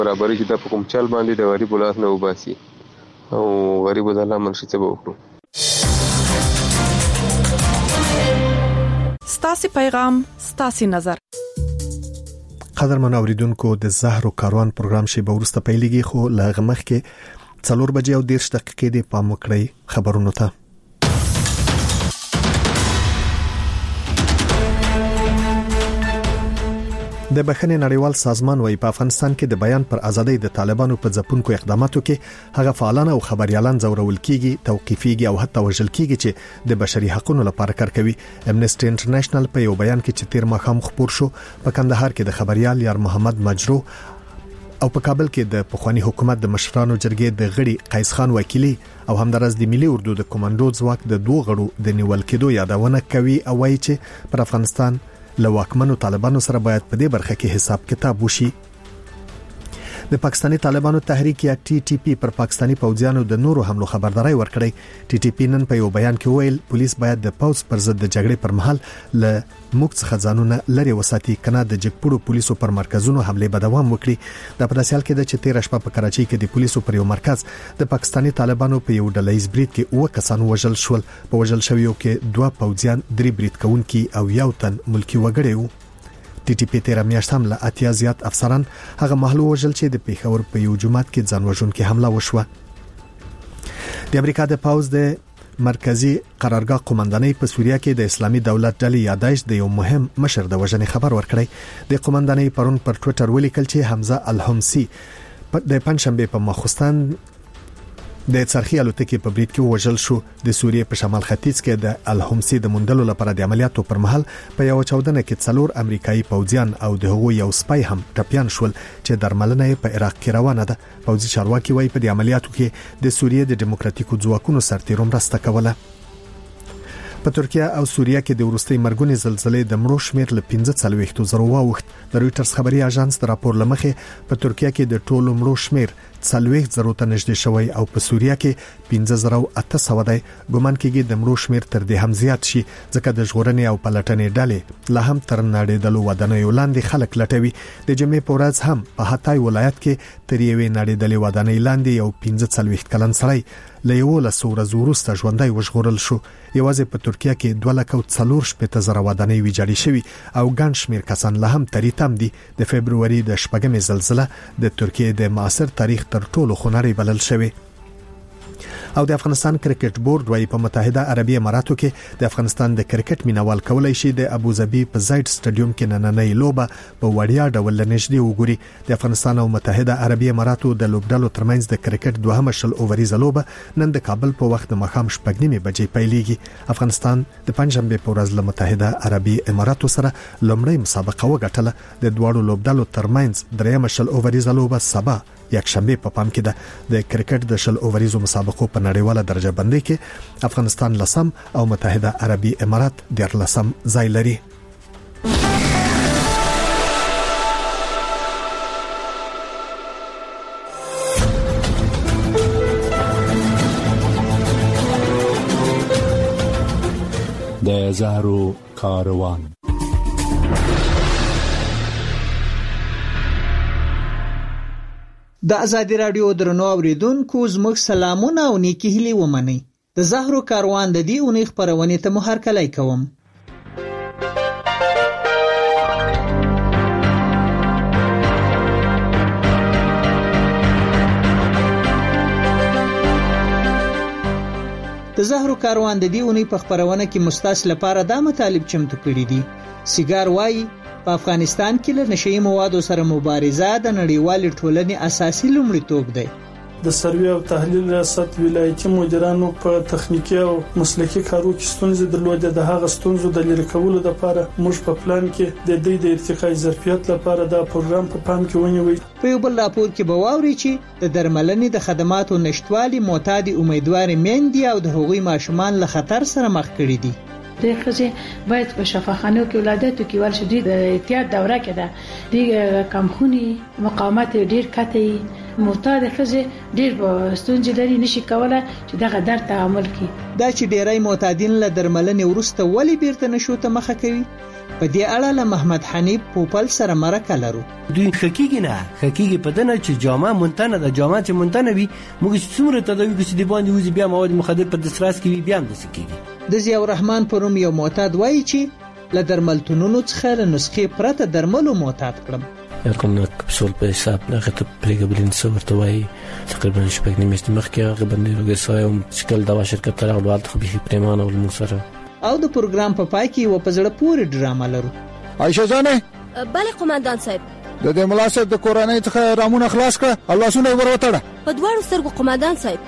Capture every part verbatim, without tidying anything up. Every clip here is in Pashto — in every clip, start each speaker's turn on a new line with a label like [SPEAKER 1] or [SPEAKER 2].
[SPEAKER 1] برابرۍ چې د کوم چل باندې د غریب لاس نه وباسي او غریب د الله منشي څه وکړو.
[SPEAKER 2] ستاسو پیغام ستاسو نظر.
[SPEAKER 3] قدرمن اوریدونکو د زهر او کاروان پروګرام شی به ورسته پیلېږي خو لغه مخ کې څلور بجې او دېرش دقیقې د پام وکړئ خبرونو ته. د بخښنې نړیوال سازمان وايي په افغانستان کې د بیان پر ازادۍ د طالبانو په ځپونکو اقداماتو کې هغه فعالان او خبريالان زورول کیږي، توقيفيږي او حتی وژل کیږي چې د بشري حقوقو لپاره کار کوي. امنيستي انټرنیشنل په یو بیان کې چې تیر ماښام خبر شو په کندهار کې د خبريال یار محمد مجرو او په کابل کې د پخوانی حکومت د مشرانو جرګې د غړي قیس خان وکیلی او همدارس د ملي اردو د کمانډو ځواک د دوه غړو د نیول کېدو یادونه کوي او وايي چې پر افغانستان له واکمنو طالبانو سره باید په دې برخه کې حساب کتاب وشي. د پاکستاني طالبانو تحریک یا ټي ټي پی پر پاکستاني پوځیانو د نورو حملو خبرداري ورکړې. ټي ټي پی نن په یو بیان کې ویل پولیس باید د پوځ پر ضد د جګړې پر مهال له موږ څخه ځانونه لري وساتي کنه د جګپړو پولیسو پر مرکزونو حمله به دوام وکړي. د پداسیال کې د چې تیر شپه په کراچۍ کې د پولیسو پر یو مرکز د پاکستاني طالبانو په یو ډلهیز برید کې اوه کسان وژل شول. په وژل شویو کې دوه پوځیان، درې برید کوونکي او یو تن ملکی وګړي وو. ټي ټي پی تیر میاشت هم له اتیا زیات افسران هغه محلو وژل چې د پیښور په یو جماعت کې ځان وژونکي حمله وشوه. د امریکا د پاوز د مرکزی قرارګاه قومندانۍ په سوریه کې د اسلامي دولت ډلې یادایش د یو مهم مشر د وژنې خبر ورکړی. د قومندانۍ پرون پر ټوئیټر ولیکل چې حمزه الحمصي د پنځشنبه په ماخوستان د څرخي الوتکې په برید کې وژل شو. د سوریې په شمال ختیځ کې د الحمصي د مندلو لپاره د عملیاتو پر مهال په یو چاودنه کې څلور امریکایي پوځیان او د هغوی یو سپای هم ټپيان شول چې درملنه په عراق کې روانه ده. پوځي چارواکي وايي په دې عملیاتو کې د سوریې د ډیموکراتیکو ځواکونو سرتیرو مرسته کوله. په ترکیه او سوریه کې د ورستۍ مرګونی زلزلې د مړو شمیر له پنځه څلوېښت زره واوښت. د رويټرز خبري اژانس د راپور لمخې په ترکیه کې د ټولو مړو شمیر څلوېښت زره ته نږدې شوی او په سوریه کې پنځه زره او اته سوه دی. ګومان کېږي د مړو شمیر تر دې هم زیات شي ځکه د ژغورنې او پلټنې ډلې لا هم تر نړیدلو ودانیو لاندې خلک لټوي. د جمعې په ورځ هم په هاتای ولایت کې تر یوې نړیدلې ودانۍ لاندې یو پنځه څلوېښت کلن سړی له یو لسو ورځو وروسته ژوندی وژغورل شو. یوازې په ترکیه کې دوه لک او څلور شپېته زره ودانۍ ویجاړې شوي او ګڼ شمېر کسان لا هم تری تم دي. د فبروري د شپږمې زلزله د ترکیه د معاصر تاریخ تر ټولو خونړۍ بلل شوې. او د افغانستان کرکټ بورډ وايي په متحده عربی اماراتو کې د افغانستان د کرکټ مینوال کولای شي د ابوظبي په زاید سټاډیوم کې نننۍ لوبه په وړیا ډول نږدې وګوري. د افغانستان او متحده عربی اماراتو د لوبډلو ترمنځ د کرکټ دوهمه شل اووريزه لوبه نن د کابل په وخت د ماښام شپږ نیمې بجې پیلېږي. افغانستان د پنځمبه په ورځ له متحده عربی اماراتو سره لومړی مسابقه وګټله. د دواړو لوبډلو ترمنځ دریمه شل اووريزه لوبه سبا یک شنبه په پام کې ده. د کرکټ د شل اووریزو مسابقو په نړیواله درجه بندۍ کې افغانستان لسم او متحده عربی امارات دیارلسم ځای لري.
[SPEAKER 4] د زهرو کاروان
[SPEAKER 5] د ازادي رادیو درنو اوریدونکو زموږ سلامونه او نیکی هیلې ومنئ. د زهرو کاروان د دې اونۍ خپرونې ته مو هرکلی کوم. د زهرو کاروان د دې اونۍ په خپرونه کې مستاس لپاره دا مطالب چمتو کړي دي. سیګار وایي په افغانستان کې له نشئی موادو سره مبارزه د نړیوال ټولنې اساسي لومړیتوب دی.
[SPEAKER 6] د سروې او تحلیل ریاست ولایتي مدیرانو په تخنیکی او مسلکي کارو کې ستونزې درلودې. د هغه ستونزو د لرې کولو لپاره موږ په پلان کې د دې د ارتقای ظرفیت لپاره دا پروګرام په پام کې ونیوي.
[SPEAKER 5] په یو بل راپور کې به واوري چې د درملنې د خدماتو نشټوالي معتاد امیدوار میندې او د هغوی ماشومان له خطر سره مخ کړي دي.
[SPEAKER 7] د ښځې باید په شفاخانو کې ولادت کې ورشي. د احتیاط دوره کې ده د کمخوني مقاومت ډیر کته معتاد ښځې ډېر ستونزې لري نشي کولای چې دغه درد تعامل کړي.
[SPEAKER 5] دا چې ډیری معتادین له درملنې وروسته ولې بیرته نشو ته مخه کوي، په دې اړه له محمد حنیف پوپل سره مرکه لرو.
[SPEAKER 8] دوی حقیقي نه حقیقي په دنه چې جامه مونتنه د جامه چې مونتنه وي موږ څومره تداوی کوي چې باندې وځي بیا مواد مخدر په دسترس کې بیا هم د سکیږي.
[SPEAKER 5] د ضیاء الرحمن پروم یو معتاد وایي چې له درملتونونو څخه له نسخې پرته درملو معتاد کړم.
[SPEAKER 9] یقینا کپسول په حساب نه غته پریګبلین څورته وایي تقریبا شپږ نیمه مخکې هغه باندې وګسایم چې کله دوا شرکت تر هغه وخت خو به پریمانه ول موږ
[SPEAKER 5] او د پروګرام په پای کې و په زړه پورې ډرامه لرو.
[SPEAKER 10] عائشہ جانې
[SPEAKER 11] بله قومندان صاحب
[SPEAKER 10] د دې ملاسب د کورنۍ څخه رامونه خلاص کړه الله سونه وروتړه
[SPEAKER 11] په دواړو سترګو قومندان صاحب.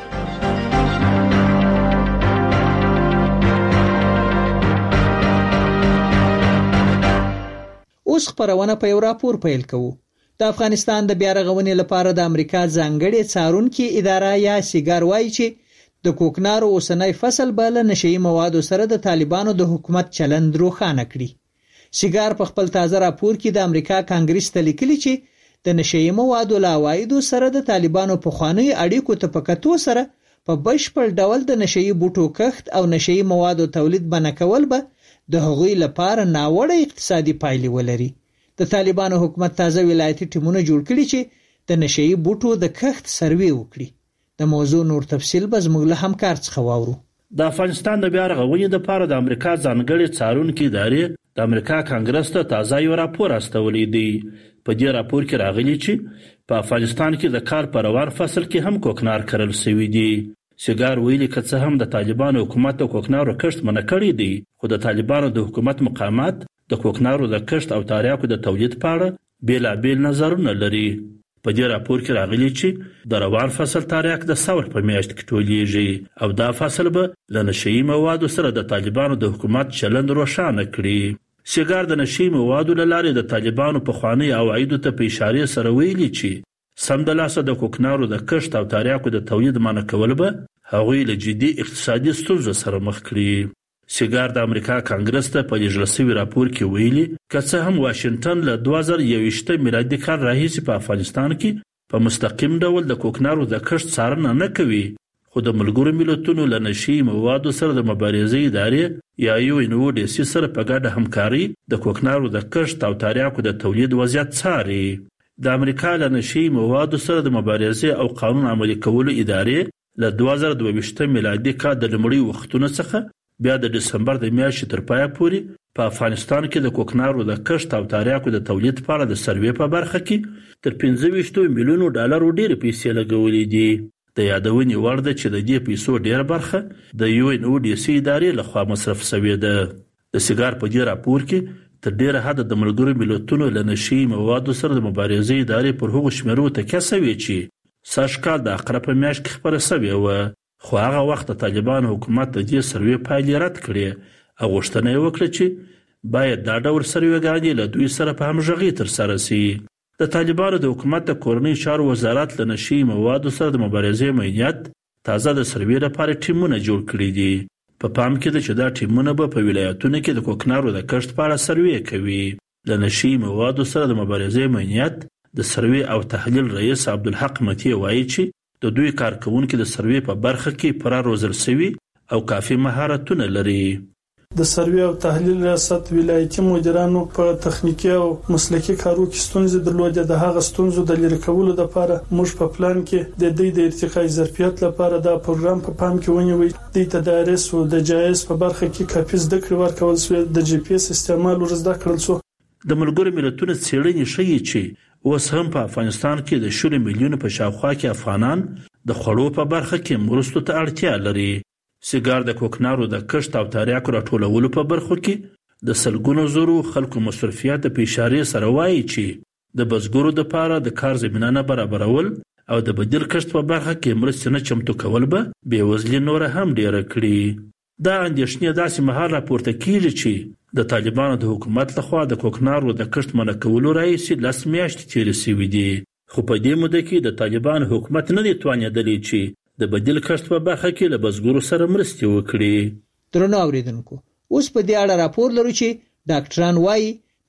[SPEAKER 5] اوس خبرونه په یو راپور پیل کوو. د افغانستان د بیا رغونې لپاره د امریکا ځانګړې څارونکو اداره یا سیګار وایي چې د کوکنارو اوسنۍ فصل به له نشئی موادو سره د طالبانو د حکومت چلند روښانه کړي. سیګار په خپل تازه راپور کې د امریکا کانګرس ته لیکلي چې د نشئی موادو له عوایدو سره د طالبانو په خوانی اړیکو ته پکتو سره په بشپړ ډول د نشئی بوټو کښت او نشئی موادو تولید بنه کول به د هغوی لپاره ناوړه اقتصادي پایلې ولري. د طالبانو حکومت تازه ولایتي ټیمونه جوړ کړي چې د نشئی بوټو د کښت سروې وکړي. د موضوع نور تفصیل به زموږ له همکار څخه واورو.
[SPEAKER 12] د افغانستان د بیا رغونې لپاره د امریکا ځانګړې څارونکو ادارې د امریکا کانګرس ته تازه یو راپور استولی دی. په دې راپور کې راغلي چې په افغانستان کې د کار په روان فصل کې هم کوکنار کرل شوی دی. سیګار ویلي که څه هم د طالبانو حکومت د کوکنارو کښت منع کړی دی، خو د طالبانو د حکومت مقامات د کوکنارو د کښت او تاریاکو د تولید په اړه بیلابیل نظرونه لري. په دې راپور کې راغلي چې د روان فصل تاریاک د ثور په میاشت کې ټولیږي او دا فصل به له نشئی موادو سره د طالبانو د حکومت چلند روښانه کړي. سیګار د نشئی موادو له لارې د طالبانو په خوانی عوایدو ته په اشاره سره ویلي چې سم د لاسه د کوکنارو د کښت او تاریاکو د تولید منع کول به هغوی له جدي اقتصادي ستونزو سره مخ کړي. سیګار د امریکا کانګرس ته په لیږل شوي راپور کې ویلي که څه هم واشنگټن له دوه زره یوویشت میلادي کال راهیسې په افغانستان کې په مستقیم ډول د کوکنارو د کښت څارنه نه کوي، خو د ملګرو ملتونو له نشئی موادو سره د مبارزې ادارې یا یو ان او ډي سي سره په ګډه همکاري د کوکنارو د کښت او تاریاکو د تولید وضعیت څاري. د امریکا له نشئی موادو سره د مبارزې او قانون عملي کولو ادارې له دوه زره دوه میلادي کال د لومړي وختونو څخه بیا د دسمبر د میاشتې تر پایه پورې په افغانستان کې د کوکنارو د کښت او تاریاکو د تولید لپاره د سروې په برخه کې تر پنځه ویشت میلیونو ډالرو ډېرې پیسې لګولې دي. د یادونې وړ ده چې د دې پیسو ډېره برخه د یو ان او ډي سي ادارې لخوا مصرف شوې ده. د سیګار په دې راپور کې تر ډېره حده د ملګرو ملتونو له نشئی موادو سره د مبارزې ادارې پر هغو شمیرو تکیه شوې چې سږ کال د عقرب په میاشت کې خپره شوې وه، خو هغه وخت د طالبانو حکومت د دې سروې پایلې رد کړې او غوښتنه یې وکړه چې باید دا ډول سروېګانې له دوی سره په همغږۍ ترسره شي. د طالبانو د حکومت د کورنۍ چارو وزارت له نشئی موادو سره د مبارزې میت تازه د سروې لپاره ټیمونه جوړ کړي دي. په پام کې ده چې دا ټیمونه به په ولایتونو کې د کوکنارو د کښت په اړه سروې کوي. له نشئی موادو سره د مبارزې میت د سروې او تحلیل رئیس عبدالحق متی وایي چې د دوی کارکونکو د سروې په برخه کې پوره روزل شوي او کافي مهارتونه لري.
[SPEAKER 6] د سروې او تحلیل ریاست ولایتي مدیرانو په تخنیکی او مسلکي کارو کې ستونزې درلودې. د هغه ستونزو د لرې کولو لپاره موږ په پلان کې د دې د ارتقای ظرفیت لپاره دا پروګرام په پام کې ونیوي. د تدارس او د جایز په برخه کې کافي زده کړې ورکول شوې. د جی پی اس استعمال ورزده کړل شو.
[SPEAKER 12] د ملګرو ملتونو څېړنې ښیي چې اوس هم په افغانستان کې د شل میلیونو په شاوخوا کې افغانان د خوړو په برخه کې مرستو ته اړتیا لري. سیګار د کوکنارو د کښت او تاریاکو راټولولو په برخو کې د سلګونو زرو خلکو مصرفیات په اشاره سره وایي چې د بزګرو لپاره د کار زمینه نه برابرول او د بدیل کښت په برخه کې مرستې نه چمتو کول به بېوزلي نور هم ډیره کړي. دا اندېښنې داسې مهال راپورته کیږي چې د طالبانو د حکومت لخوا د کوکنارو د کښت منع کولو راهیسې لس میاشتې تېرې شوې دي، خو په دې موده کې د طالبانو حکومت نه دی توانېدلی چې د بدیل کښت په برخه کې له بزګرو سره مرستې وکړي.
[SPEAKER 5] درنو اوریدونکو، اوس په دې اړه راپور لرو چې ډاکټران وایي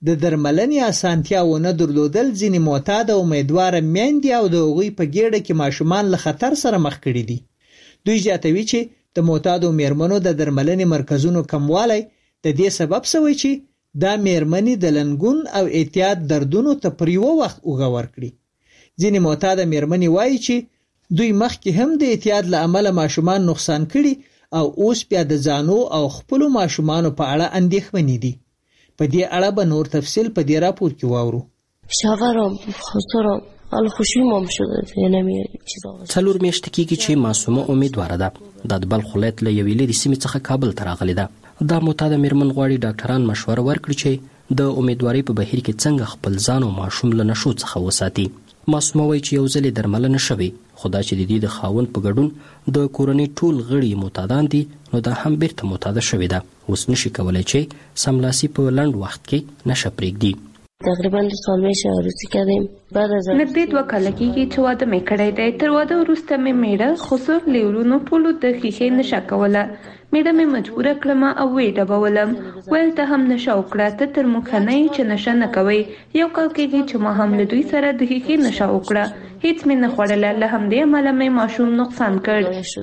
[SPEAKER 5] د درملنې اسانتیا ونه درلودل ځینې معتاد او امیدوار میندې او د هغوی په ګېډه کې ماشومان له خطر سره مخ کړي دي. دوی زیاتوي چې د معتادو میرمنو د درملنې مرکزونو کموالی د دې سبب شوی چې دا میرمنې د لنګون او اعتیاد دردونو ته پر یو وخت اوږه ورکړي. ځینې معتاد میرمنې وایي چې دوی مخکې هم د اعتیاد له امله ماشومان نقصان کړي او اوس بیا د ځانو او خپل ماشومانو په اړه اندېښمنې دي. په دې اړه به نور تفصیل په دې راپور کې واورو.
[SPEAKER 13] شاورم خسرم ال خوشیمم شده یعنی چیزا
[SPEAKER 14] څلور میاشتې کېږي چې معصومه امیدواره ده. د بلخ ولایت له یوې لرې سیمې څخه کابل ته راغلې ده. دا معتاده میرمن غواړي ډاکټران مشوره ورکړي چې د امیدوارۍ په بهیر کې څنګه خپل ځان او ماشوم له نشو څخه وساتي. معصومه وایي چې یو ځل درملنه شوې، خو دا چې د دې د خاوند په ګډون د کورنۍ ټول غړي معتادان دي، نو دا هم بیرته معتاده شوې ده. اوس نشي کولی چې سملاسي په لنډ وخت کې نشه پرېږدي.
[SPEAKER 13] تقریبا دو سال میشه عروسی کردیم. بعد از
[SPEAKER 15] نږدې دوه کاله کېږي چې واده مې کړی دی. تر واده وروسته مې میړه خسر لیورونو ټولو د ښیښې نشه کوله. میړه مې مجبوره کړم او ویې ډبولم. ویل ته هم نشه وکړه، ته تر موږ ښه نه یې چې نشه نه کوئ. یو کال کېږي چې ما هم له دوی سره د ښیښې نشه وکړه. هیڅ مې نه خوړله. له همدې امله مې ماشوم نقصان کړ.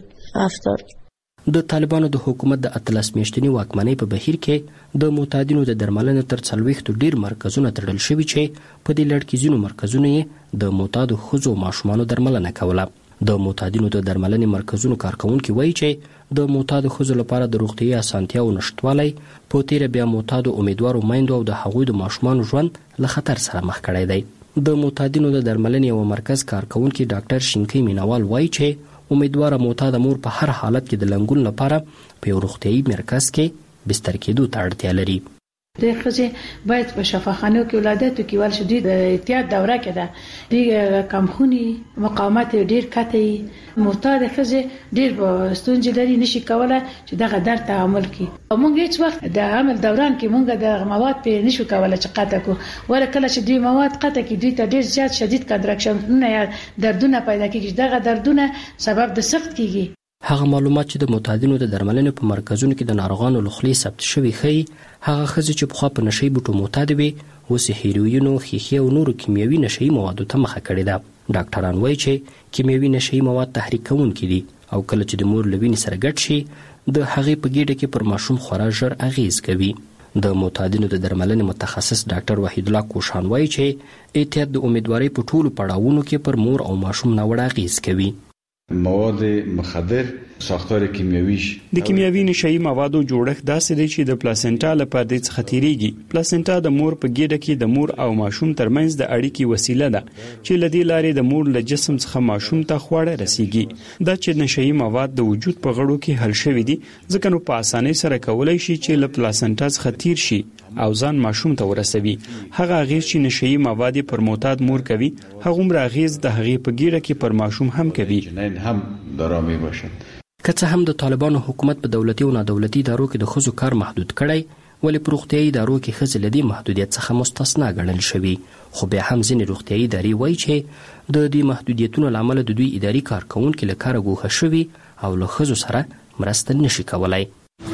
[SPEAKER 14] د طالبانو د حکومت د اتلس میاشتنی واکمنۍ په بهیر کې د معتادینو د درملنې تر څلوېښتو ډیر مرکزونه تړل شوي چې په دې لړ کې ځینو مرکزونو یې د معتادو ښځو ماشومانو درملنه کوله. د معتادینو د درملنې مرکزونو کارکونکي وایي چې د معتادو ښځو لپاره د روغتیايي اسانتیاو نشتوالی په تیره بیا معتادو امیدوارو میندو او د هغوی د ماشومانو ژوند له خطر سره مخ کړی دی. د معتادینو د درملنې یو مرکز کارکونکي ډاکټر شینکي مینوال وایي چې امیدواره معتاده مور په هر حالت کې د لنګون لپاره په یو روغتیايي مرکز کې بستر کېدو ته اړتیا لري.
[SPEAKER 7] د ښځې باید په شفاخانو کې ولادت وکړي، ول شدید احتیاط دوره کې ده. د کمخوني مقاومت ډیر کته معتاد ښځې ډیر ستونزې لري، نشي کولای چې دغه درد تعامل کړي. موږ هیڅ وخت د عمل دوران کې موږ د مواد په نشو کولای چې قطع کو، ول کله چې دوی مواد قطع کړي دوی ته ډیر زیات شدید کنټراکشنونه یا دردونه پیدا کیږي. دغه دردونه سبب د سخت کیږي.
[SPEAKER 14] هغه معلومات چې د معتادینو د درملنې په مرکزونو کې د ناروغانو له خولې ثبت شوي ښیي هغه ښځې چې پخوا په نشهیي بوټو معتادې وې اوس یې هیروینو، ښیښې او نورو کیمیاوي نشهیي موادو ته مخه کړې ده. ډاکټران وایي چې کیمیاوي نشهیي مواد تحریک کوونکي دي او کله چې د مور له وینې سره ګډ شي د هغې په ګېډه کې پر ماشوم خورا ژر اغېز کوي. د معتادینو د درملنې متخصص ډاکټر وحید الله کوشان وایي چې احتیاط د امیدوارۍ په ټولو پړاوونو کې پر مور او ماشوم ناوړه اغېز کوي.
[SPEAKER 16] مواد مخدر ساختار کیمیاویش
[SPEAKER 17] د کیمیاوي نشهیي موادو جوړښت داسې دی چې د پلاسنټا له پردې څخه تیریږي. پلاسنټا د مور په ګېډه کې د مور او ماشوم ترمنځ د اړیکې وسیله ده چې له دې لارې د مور له جسم څخه ماشوم ته خواړه رسیږي. دا چې نشهیي مواد د وجود په غړو کې حل شوي دي ځکه نو په اسانۍ سره کولی شي چې له پلاسنټا څخه تیر شي او ځان ماشوم ته ورسوي. هغه اغېز چې نشهیي مواد پر معتاد مور کوي هغومره اغېز د هغې په ګېډه کې پر ماشوم هم کوي.
[SPEAKER 16] هم درامي باشد.
[SPEAKER 14] که څه هم د طالبانو حکومت په دولتي او نادولتي ادارو کې د ښځو کار محدود کړی، ولې په روغتیايي ادارو کې ښځې له دې محدودیت څخه مستثنا ګڼل شوي. خو بیا هم ځینې روغتیايي ادارې وایي چې د دې محدودیتونو له امله د دوی اداري کارکوونکي له کاره ګوښه شوي او له ښځو سره مرسته نشي کولی.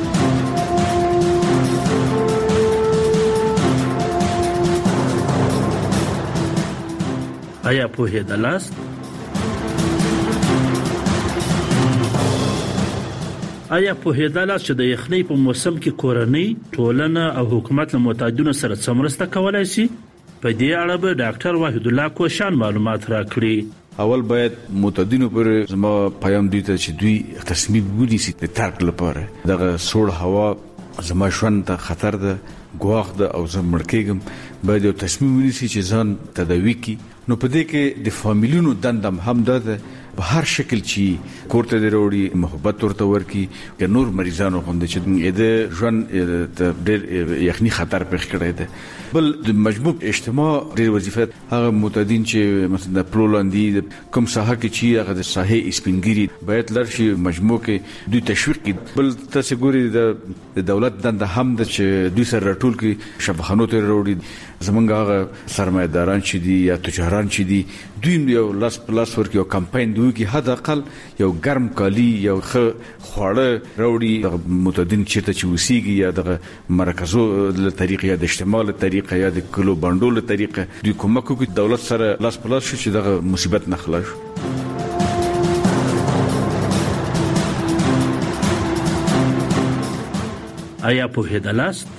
[SPEAKER 12] آیا پوهېدلاست؟ آیا پوهېدلاست چې د یخنۍ په موسم کې کورنۍ، ټولنه او حکومت له معتادینو سره څه مرسته کولی شي؟ په دې اړه به ډاکټر وحید الله کوشان معلومات راکړي.
[SPEAKER 16] اول باید معتادینو پر زما پیام دوی ته چې دوی تصمیم ونیسي د ترک لپاره. دغه سوړ هوا زما ژوند ته خطر ده، ګواښ ده او زه مړ کېږم. باید یو تصمیم ونیسي چې ځان تداوي کړي. نو په دې کې د فامیلونو دندم هم ده په هر شکل چې کورته دی وروړي محبت ورته ورکړي. که نور مریضانو غوندې چې د ژوند ډېر یخني خطر پېښ کړی دی. بل د مجموع اجتماع ډېر وظیفه هغه معتادین چې مثلا د پلولاندي کوم ساحه کې چې هغه د ساحې سپینګيري باید لر شي مجموع کې دوی تشویق کړي. بل تاسو ګوري د دولت دنده هم د چې دوی سره راټول کړي شفاخانو ته وروړي. زمونږ هغه سرمایه‌داران چې دي یا تجاران چې دي دوی یو لاس پلاس ورکو کمپاین دوی کې حد اقل یو ګرم کالی یو خواړه راوړي د متدین چیرته چې وسیږي یا د مرکزو له طریقې یا د اجتماع له طریقې یا د کلو بانډو له طریقې دوی کومک کوي دولت سره لاس پلاس شي چې دغه مصیبت نه خلاص شي.
[SPEAKER 12] آیا په هدلاست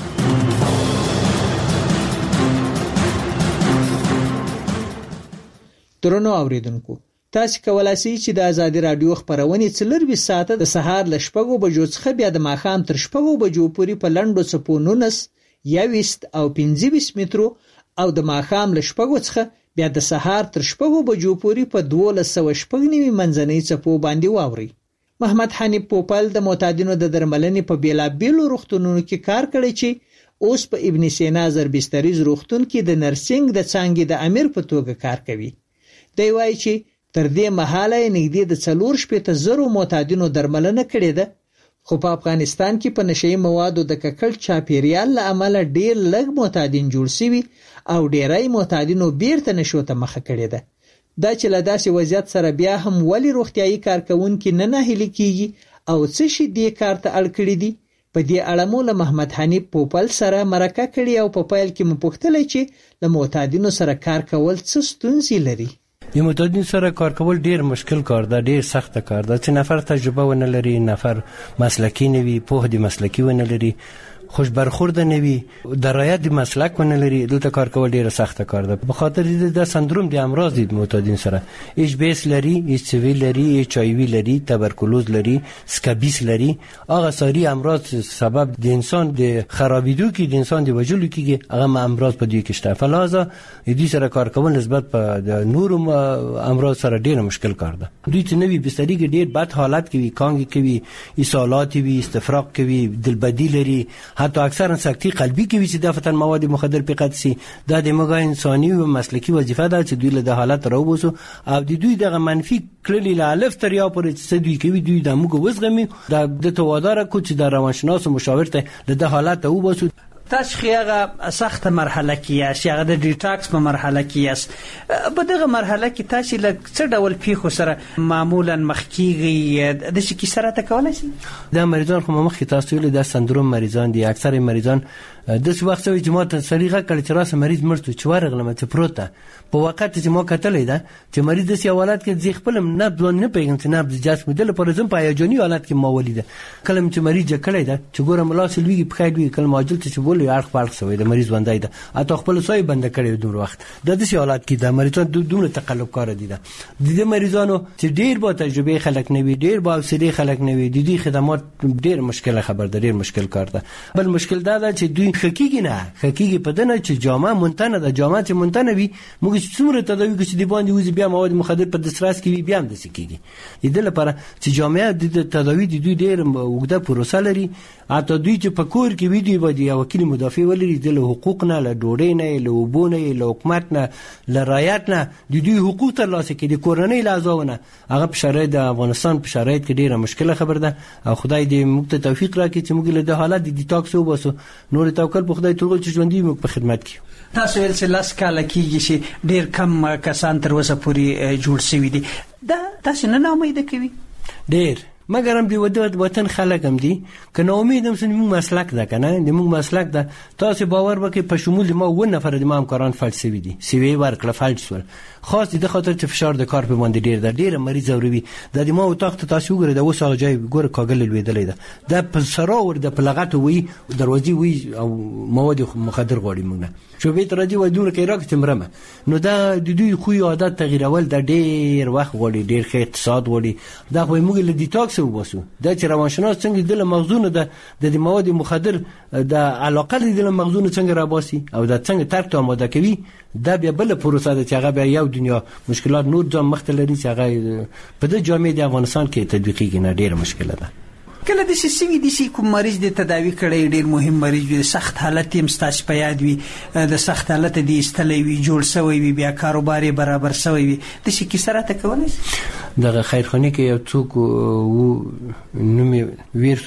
[SPEAKER 5] درنو اوریدونکو تاسو کولای شئ چې د ازادي رادیو خبرونه څلور ساعته د سهار ل شپږو بجو څخه بیا د ماښام تر شپږو بجو پورې په لنډو څپو نونس یويست او پنځه مترو او د ماښام ل شپږو څخه بیا د سهار تر شپږو بجو پورې په دوه سوه شپږ نیمه منځنۍ څپو باندې واوري. محمد حنیف پوپل د معتادینو د درملنې په بیلابیلو روغتونونو کې کار کړی چې اوس په ابن سینا زربستریز روغتون کې د نرسنګ د څانګې د امیر په توګه کار کوي. دی وایي چې تر دې مهاله نږدې د څلور شپېته زرو معتادینو درملنه کړې ده، خو په افغانستان کې په نشئی موادو د ککړ چاپیریال له امله ډېر لږ معتادین جوړ شوي او ډېری معتادینو بیرته نشو ته مخه کړې ده. دا چې له داسې وضعیت سره بیا هم ولې روغتیايي کارکونکي نه ناهیلي کیږي او څه شي دې کار ته اړ کړي دي، په دې اړه مو له محمد حنیف پوپل سره مرکه کړې او په پیل کې مو پوښتلی چې له معتادینو سره کار کول څه ستونزې لري.
[SPEAKER 8] د معتادین سره کار کول ډیر مشکل کار ده، ډیر سخت کار ده چې نفر تجربه ونه لري، نفر مسلکی نه وي، په دې مسلکی ونه لري، خوش برخورد نه وي، درایت د مسلک ونه لري، دلته کار کول ډیر سخت کار ده. په خاطر دې د سندروم د امراض د معتادین سره ایچ بی اس لري، ایچ سی وی لري، ایچ آی وی لري، تبرکلوز لري، سکابیس لري. هغه ساری امراض سبب د انسان د خرابېدو کې د انسان د وجلو کې هغه امراض په دې کې شته. فلازا دې سره کار کول نسبت په د نورو امراض سره ډیر مشکل کار ده. دوی چې نوې بستری کې ډیر بد حالت کې وي، کانګ کې وي، اسهالات وي، استفراغ کې وي، دلبدی لري، حتی اکثرا سکتی قلبي کې وي چې د فتن مواد مخدر په قد سي. دا د موږ انساني او مسلکی وظیفه ده چې دوی له د حالت راوبوسو او د دوی دغه منفي کړلې له الف تر یا پورې چې دوی کوي دوی د موږ وزغمي د توادار کو چې د روانشناس او مشاور ته د حالت راوبوسو.
[SPEAKER 5] تاسو خیاغه سخت مرحله کې یاست، هغه د ډیټاکس په مرحله کې یاست. په دغه مرحله کې تاسو له څه ډول پیښو سره معمولا مخ کیږي؟ د څه کی سره تکولای شي؟
[SPEAKER 8] د مریضان خو مخ کې تاسو له د سندروم مریضان دي، اکثر مریضان د څه وخت چې ما ته سریغه کړ چې راسه مریض مرته چې ورغلم ته پروته په وخت چې ما کتلې ده چې مریض د سی حالت کې ځخ خپل نه ځون نه پیغام چې نه د جسم د لپاره زم په یوجونی حالت کې ما ولیده کلم چې مریض کړی ده چې ګورم لاس لوي په خایدوي کلم اجل چې بوله اړخ پړخ سوی د مریض باندې ده اته خپل سوی بند کړی دوه وخت د دې حالت کې د مریضان دوه تقلب کار دي ده د دې مریضانو چې ډیر با تجربه خلک نه وي، ډیر با سری خلک نه وي، د دې خدمات ډیر مشکل خبر ده، ډیر مشکل کار ده. بل مشکل دا ده چې دوی حقیقي نه حقیقي په دنه چې جامه مونتنه ده، جامه چې مونتنه وي موږ څومره تداوی کې دی باندې وځي بیا مواد مخدر په دسترس کې بیا هم د سکیږي. د لپاره چې جامعه د تداوی د دوی ډیر وګړه پروسه لري، اته دوی چې په کور کې وي دی باندې یو وکیل مدافع ولري د حقوق نه، له ډوډۍ نه، له وبو نه، له حکومت نه، له رعایت نه د دوی حقوق ترلاسه کړي. د کورنۍ لازمونه هغه په شرایط د افغانستان په شرایط کې ډیره مشکله خبر ده او خدای دې موږ ته توفیق راکړي چې موږ له د حالت د ډیټاکس وباسو. نور توکل په خدای ټول چې ژوندۍ موږ په خدمت کې.
[SPEAKER 5] تاسو ول چې لاس کاله کېږي چې ډیر کم کسان تر اوسه پورې جوړ شوي دي، دا تاسو نه امید کوي؟
[SPEAKER 8] ډیر مګر هم دی ودوت وطن خلک هم دي کنه امید هم سن موږ مسلک ده کنه د موږ مسلک ده. تاسو باور وکړئ په شمول ما و نفر د ما همکاران فلسفي دي سی وی ورکړه فلسفه خاص دي د خاطر چې فشار د کار په باندې ډیر ده، ډیر مریض اوروي د ما او تخت تاسو وګورئ د وسه جای ګور کاغل لویدلې ده د په سرا ور د پلغت وي دروازې وي او مواد مخدر غوړي موږ شو به تر دې ودونه کې راکته مرمه نو دا د دوی خو عادت تغیرول د ډیر وخت غوړي، ډیر ښه اقتصاد غوړي. دا خو موږ له ډیټاکس وباسو دا چې روانشناس څنګه د مغزونه د د مواد مخدر د علاقه د مغزونه څنګه راباسي او دا څنګه ترک ته آماده کوي، دا بیا بل پروسه ده چې هغه بیا یو دنیا مشکلات نور ځم مختلفي چې هغه په د جامعه د افغانستان کې تطبیقي نه ډیر مشکله ده.
[SPEAKER 5] کله د سیسوي د سی کوم مریض د تداوی کړي ډیر مهم مریض وي، سخت حالت هم ستاسو په یاد وي، د سخت حالت د استلې وي، جوړ شوی وي، بیا کاروبار برابر شوی وي، د شي کی سره تکولای دغه
[SPEAKER 8] خیرخانه کې یو څوک وو نومي ویرسو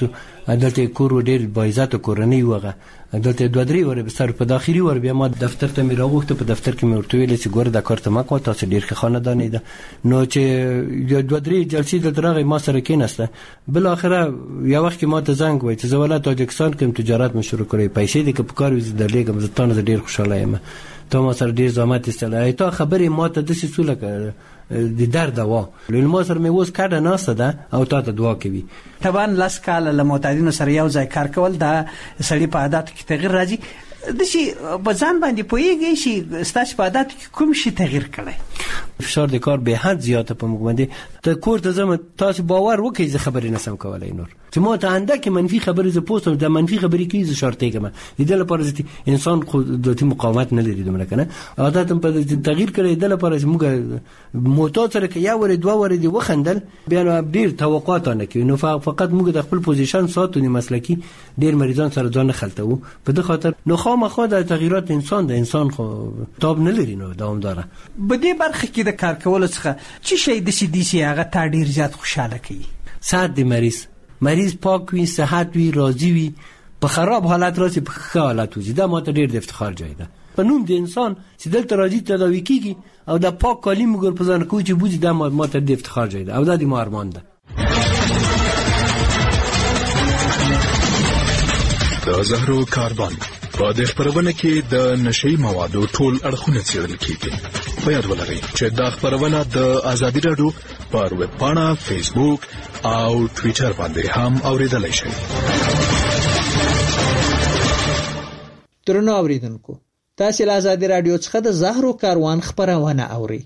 [SPEAKER 8] دلته کور ډیر بایزات کورنۍ وغه دلته دوه درې ور به سر په داخلي ور بیا ما دفتر ته مې راغوښته په دفتر کې مې ورته ویل چې ګوره دا کار ته ما کوه تاسو ډیر ښه خاندانې ده نو چې دوه درې جلسې دلته راغی ما سره کېناسته بل اخره یو وخت کې ما ته زنګ وای چې زه ولایت تاجکستان کې تجارت مې شروع کړی پیسې دې که په کار وي زه درلېږم زه تانه ډیر خوشاله یم ته ما سره ډیر زحمت ایستلی تا خبرې ما ته داسې څه لکه د درد دوا لکه ما سره مې اوس کډه ناسته ده او تا ته دعا کوي
[SPEAKER 5] طبعا لاس کاله له معتادینو سره یو ځای کار کول دا سړي په عادتو کې تغیر راځي د شي په ځان باندې پوهیږي چې ستاسو په عادتو کې کوم شي تغیر کړي
[SPEAKER 8] فشار د کار به حد زیاته په موږ باندې ته کور ته زم تاسو باور وکړئ زه خبرې نسم کولای نور چې ما ته انده کې منفي خبرې ز پوسټ د منفي خبرې کې ز شرطې کما د دې لپاره چې انسان خو د مقاومت نه لري دومره کنه عادت په تغیر کړي د لپاره چې موږ موټو سره کې یا ور دوه ور دی وخندل بیا نو ډیر توقعات نه کوي نو فقط موږ د خپل پوزیشن ساتو نه مسلکی ډیر مریضان سره ځان خلتو په دې خاطر نو خامخا د تغیرات انسان د انسان خو تاب نه لري نو دوامدار
[SPEAKER 5] په دې برخه کې د کار کول څخه چې شي د سي دي سي هغه تا ډیر زیات خوشاله کوي
[SPEAKER 8] صحت د مریض مریض پاک وي صحت وي راضي وي په خراب حالت راسي په ښه حالت وي دا ماته ډیر د افتخار ځای ده په نوم د انسان چې دلته راځي تداوي کیږي او د پاک کالي موږ په ځان کوی چې بوزي دا ماته د افتخار ځای ده او دا د ما ارمان ده
[SPEAKER 18] د زهرو کاربن په دې خبرونه کې د نشئی موادو ټول اړخونه څېړل کیږي په یاد ولرئ چې دا خبرونه د ازادي رادیو پر ویب پاڼه فیسبوک او ټوئیټر باندې هم اوریدلای شئ.
[SPEAKER 5] درنو اوریدونکو تاسو له ازادي رادیو څخه د زهرو کاروان خبرونه اورئ.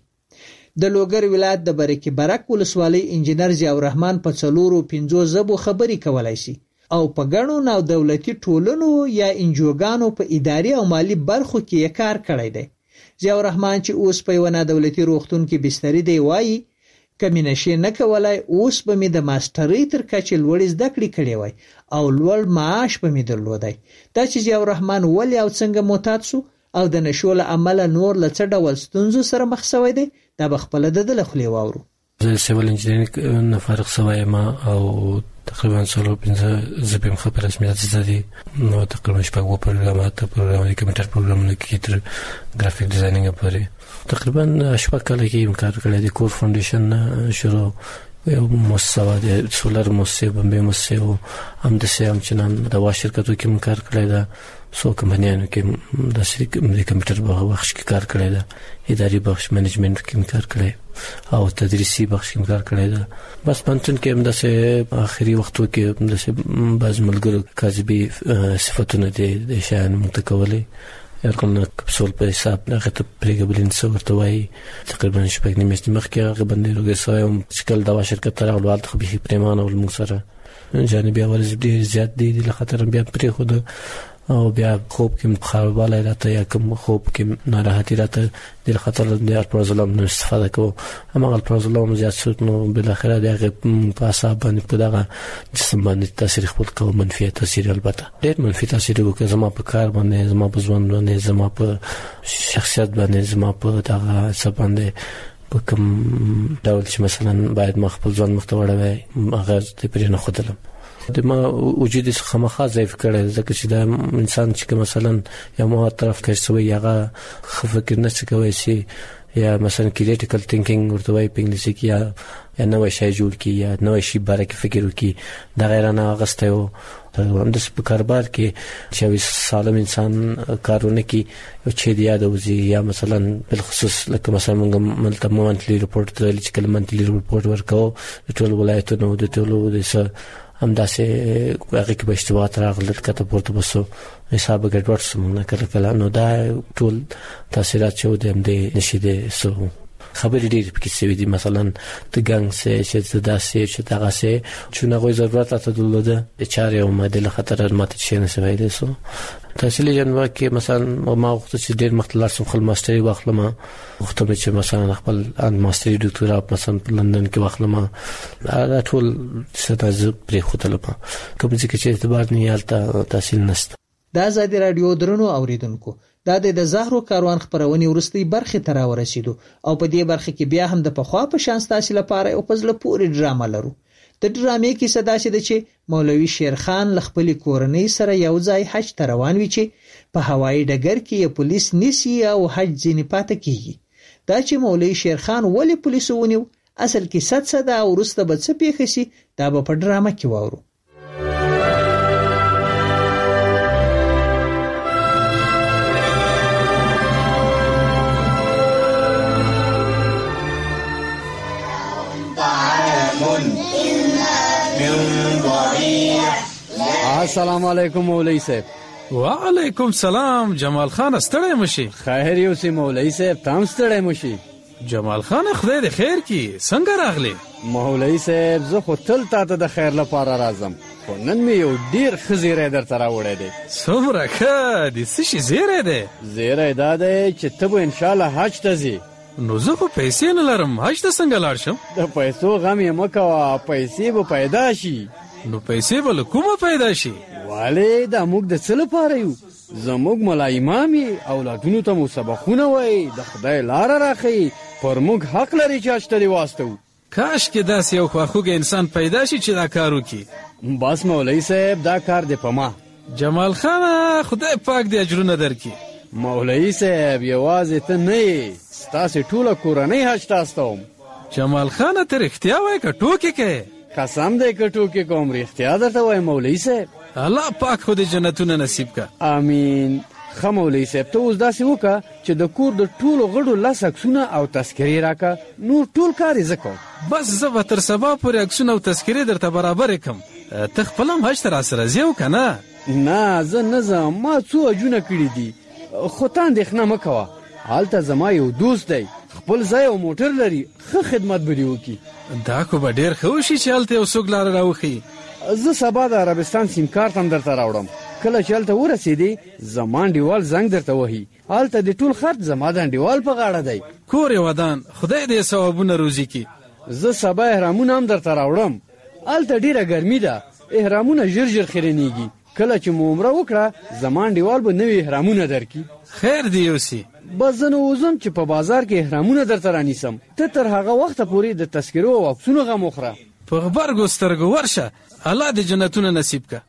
[SPEAKER 5] د لوګر ولایت د برکې برک ولسوالۍ انجنیر ضیاء الرحمن په څلورو پنځو زبو خبري کولای شي او په ګڼو نو دولتي ټولنو یا انجوګانو په اداري او مالی برخو کې کار کړی دی. ضیاء الرحمن چې اوس په یو نه دولتي روغتون کې بستری دی وایي کمینه شي نه کولای اوس به می د ماستری تر کچې لوړ زده کړې کړې وای او لوړ معاش به می درلودای. دا چې ضیاء الرحمن ولې او څنګه معتاد شو او د نشو له عمله نور له څه ډول ستونزو سره مخ شوی دی دا به خپل د دل خولي واورو.
[SPEAKER 9] زه سیول انجینرینګ نه فارغ شوی ما او تقریبا څلور پنځه زبیم خبر رسمیت زدي نو تقریبا شپږ پروګرامات پروګرام کمپیوټر پروګرامونه کې تر ګرافیک ډیزاینینګ پورې تقریبا شپږ کال کې کار کړی دی. کور فاونډیشن شروع یو مؤسسه د سولر مؤسسه بمبه مؤسسه او هم د سیام چنان د وا شرکتو کې کار کړی دا سو کمپنیانو کې د کمپیوټر په بخش کې کار کړی دا اداري بخش منیجمنت کې کار کړی او تدریسي بخش کې کار کړی دا بس پنځن کې هم د سه اخري وختو کې د سه باز ملګرو کاذبي صفاتونه دي شان متکولي کوم کپسول په حساب هغه ته پریګبلین څو ورته وایي تقریبا شپږ نیمه مخ کې هغه باندې لږه سایم شکل دا شرکت تر اول ته به پریمانه ول موږ سره جانبي اول ډیر زیات دي د خطر بیا پرې خود او بیا خوب کې خرابواله راته یا کوم خوب کې ناراحتي راته د خطر د الپرازولام نو استفاده کوو اما الپرازولام زیات شو نو بل اخره دغه په حساب باندې په دغه جسم باندې تاثیر خپل کوي منفي تاثیر البته ډېر منفي تاثیر وکړي زما په کار باندې زما په ژوند باندې زما په شخصیت باندې زما په دغه څه باندې په کوم ډول چې مثلا باید ما خپل ځان مختوړوي هغه ته پرې نه خدلم د ما وجود څخه مخه ضعیف کړي ځکه چې دا انسان چې مثلا یو مو طرف کې سوی هغه فکر نه څه کوي شي یا مثلا کریټیکل تھینکینګ ورته وایي په انګلیسي کې یا یا نوې شی جوړ کی یا نوې شی باره کې فکر وکي دا غیر نه غسته او هم د کاروبار کې چې سالم انسان کارونه کې چې دی یاد وزي یا مثلا بل خصوص لکه مثلا موږ ملته مونتلی رپورټ ته چې کله مونتلی رپورټ ورکاو د ټول ولایتونو د ټولو د هم داسې هغه کې به اشتباهات راغلل کته پورته بسو حساب ګډوډ سمونه کله کله نو دا ټول تاثیرات چې د دې نشیده سو خبرې ډېر پکې سوي دي مثلا د ګنګ سه چې داسې چې دغه سه چې نه غوي ضرورت ته درلوده د چارې او ماده خطر ماته شي نه سوي دي سو تحصیل جنوا کې مثلا ما وخت چې ډېر مختلف سم خپل ماستری واخلم وخت چې مثلا خپل ان ماستری ډاکټرا مثلا په لندن کې واخلم دا ټول ستاسو پرې خوتل په کوم ځای کې چې اعتبار نه یالته تحصیل نشته.
[SPEAKER 5] د ازادي رادیو درنو اوریدونکو دا د زهرو کاروان خبرونه ورستي برخه ترا ورسېدو او په دې برخه کې بیا هم د پخوا په شان تاسو لپاره او پزله پوری ډرامه لرو. د ډرامې کیسه داسې ده چې مولوي شیرخان ل خپل کورنۍ سره یو ځای حج ته روان وي چې په هوایي ډګر کې یې پولیس نیسي او حج ځینې پاتې کیږي. دا چې مولوي شیرخان ولې پولیسو ونیو اصل کیسه څه ده او وروسته به څه پیښ شي دا به په ډرامه کې واورو.
[SPEAKER 19] السلام علیکم مولوی صاحب.
[SPEAKER 20] وعلیکم سلام جمال خان. ستړی مشي؟
[SPEAKER 19] خیر یو سی مولوی صاحب تام ستړی مشي.
[SPEAKER 20] جمال خان خدای دې خیر کی. څنګه راغلی؟
[SPEAKER 19] مولوی صاحب زه خو تل تاته د خیر لپاره راځم خو نن مې یو ډیر خزیره درته راوړی دی.
[SPEAKER 20] څومره ښه د څه شي زیری دی؟
[SPEAKER 19] زیری دا دی چې ته به انشاءالله حج ته ځې.
[SPEAKER 20] نو زه خو پیسې نه لرم حج ته څنګه لاړ شم؟
[SPEAKER 19] د پیسو غم یې مه کوه پیسې به پیدا شي.
[SPEAKER 20] نو پیسې به له کومه پیدا شي؟
[SPEAKER 19] والې دا موږ د څه لپاره یو؟ زموږ ملا امام یې اولادونو ته مو سبقونه وایي د خدای لاره راښیي پر موږ حق لري چې حج ته دې واستوو.
[SPEAKER 20] کاش کې داسې یو خواخوږی انسان پیدا شي چې دا کار وکړي.
[SPEAKER 19] بس مولوی صاحب دا کار دې په ما.
[SPEAKER 20] جمال خان خدای پاک دې اجرونه درکړي.
[SPEAKER 19] مولوی صاحب یوازې ته نه یې ستاسې ټوله کورنۍ حج ته استوم.
[SPEAKER 20] جمال خان ته رښتیا وایې که ټوکې کوې؟
[SPEAKER 19] قسم دی که ټوکې کوم رښتیا درته وایم مولوی صاحب.
[SPEAKER 20] الله پاک خو دې جنتونه نصیب که.
[SPEAKER 19] امین. ښه مولوی صاحب ته اوس داسې وکړه چې د کور د ټولو غړو لس عکسونه او تذکرې راکړه نور ټول کار یې زه کوم.
[SPEAKER 20] بس زه به تر سبا پورې عکسونه او تذکرې درته برابرې کړم. ته خپل هم حج ته راسره ځې او که نه؟
[SPEAKER 19] نه زه نه ځم ما څو حجونه کړي دي خو ته اندېښنه مه کوه هلته زما یو دوست دی خپل ځای او موټر لري ښه خدمت به دې وکړي.
[SPEAKER 20] دا خو به ډېر ښه وشي چې هلته یو څوک لاره راوښیي.
[SPEAKER 19] زه سبا د عربستان سیم کارت هم درته راوړم. کله چې هلته ورسېدې زما انډیوال زنګ درته وهي هلته د ټول خرڅ زما د انډیوال په غاړه دی.
[SPEAKER 20] کور یې ودان خدای دې ثوابونه روزي کړي.
[SPEAKER 19] زه سبا احرامونه هم درته راوړم. هلته ډېره ګرمي ده احرامونه ژر ژر خیرنېږي. کله چې مو عمره وکړه زما انډیوال به نوي احرامونه درکړي.
[SPEAKER 20] خیر دی یوسي.
[SPEAKER 19] بس زه نه وځم چې په بازار کې احرامونه درته رانیسم. ته تر هغه وخته پورې د تذکرو او عکسونو غم وخوره.
[SPEAKER 20] په غبرګو سترګو ورشه الله دې جنتونه نصیب که.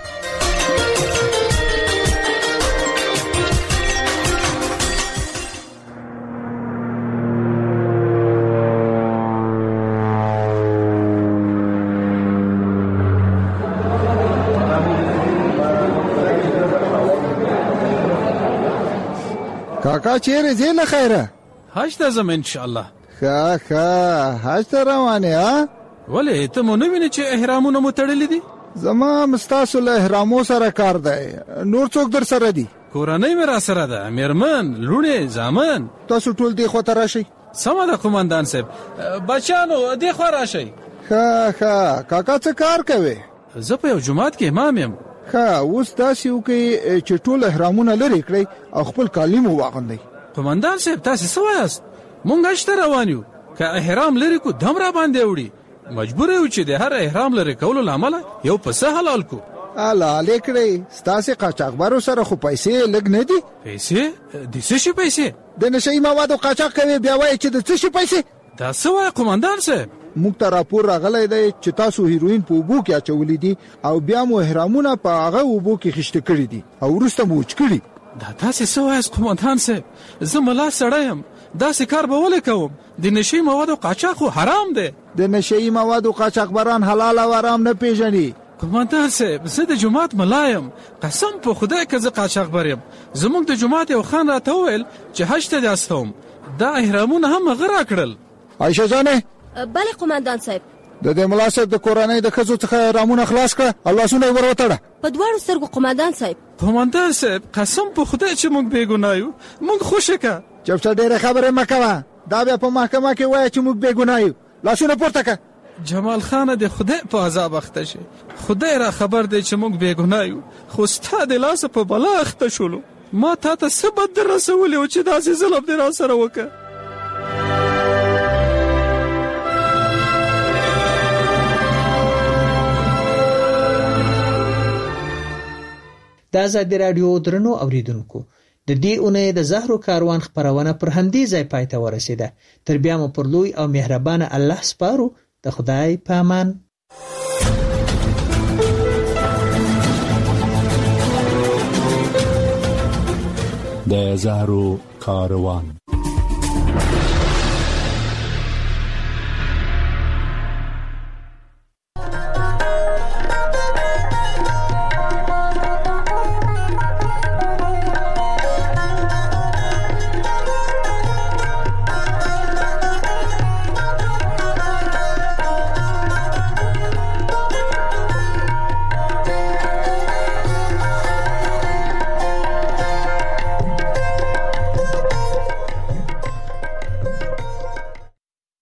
[SPEAKER 10] کاکا چیرې ځې له خیره؟
[SPEAKER 20] حج ته ځم انشاءالله.
[SPEAKER 10] ښه ښه حج ته روان یې ها؟
[SPEAKER 20] ولې ته مو نه وینې چې احرامونه مو تړلي دي؟
[SPEAKER 10] زما هم ستاسو له احرامو سره کار دی. نور څوک در سره دي؟
[SPEAKER 20] کورنۍ مې را سره ده مېرمن لوڼې زامن.
[SPEAKER 10] تاسو ټول دې خوا ته راشئ.
[SPEAKER 20] سمه ده قومندان صاحب. بچیانو دې خوا راشئ.
[SPEAKER 10] ښه ښه کاکا څه کار کوې؟
[SPEAKER 20] زه په یو جومات کې امام یم.
[SPEAKER 10] ښه اوس داسې وکړئ چې ټول احرامونه لرې کړئ او خپل کالي مو واغوندئ.
[SPEAKER 20] قومندان صاحب تاسې څه وایاست؟ مونږ حج ته روان یو که احرام لرې کو دم را باندې وړي مجبور یو چې د هر احرام لرې کولو له امله یو پسه حلال کو.
[SPEAKER 10] حلالې کړئ ستاسې قاچاقبرو سره خو پیسې لږ نه دي؟
[SPEAKER 20] پیسې؟ د څه شي پیسې؟
[SPEAKER 10] د نشهیي موادو قاچاق کوې بیا وایې چې د څه شي پیسې؟
[SPEAKER 20] دا څه وایه قومندان صاحب؟
[SPEAKER 10] موږ ته راپور راغلی دی چې تاسو هیروین په اوبو کې اچولي دي او بیا مو احرامونه په هغه اوبو کې خیشته کړي دي او وروسته مو وچ کړي.
[SPEAKER 20] دا تاسې څه وایاست قومندان صاحب؟ زه ملا سړی یم داسې کار به ولې کوم؟ د نشهیي موادو قاچاق خو حرام دی.
[SPEAKER 10] د نشهیي موادو قاچاقبران حلال او حرام نه پیژني.
[SPEAKER 20] قومندان صاحب زه د جومات ملا یم قسم په خدای که زه قاچاقبر یم. زموږ د جومات یو خان راته وویل چې حج ته دې استوم دا احرامونه هم هغه راکړل.
[SPEAKER 10] عایشه جانې.
[SPEAKER 11] بله قومندان صاحب.
[SPEAKER 10] د دې ملا صاحب د کورنۍ د ښځو څخه احرامونه خلاص کړه او لاسونه یې ور وتړه.
[SPEAKER 11] په دواړو سترګو قومندان صاحب.
[SPEAKER 20] قومندان صاحب قسم په خدای چې موږ بې ګناه یو موږ خوښه که.
[SPEAKER 10] چپچه ډېرې خبرې مه کوه دا بیا په محکمه کې وایه چې موږ بې ګناه یو. لاسونه پورته که.
[SPEAKER 20] جمال خانه د خدای په عذاب اخته شي. خدای را خبر دی چې موږ بې ګناه یو خو ستا د لاسه په بلا اخته شولو. ما تا ته څه بد در رسولی و چې داسې ظلم دې را سره وکړه.
[SPEAKER 5] د آزادي راډیو درنو اوریدونکو د دې اونۍ د زهرو کاروان خبرونه پر همدې ځای پای ته ورسېده. تر بیا مو پر لوی او مهربانه الله سپارو. د خدای په امان.
[SPEAKER 4] د زهرو کاروان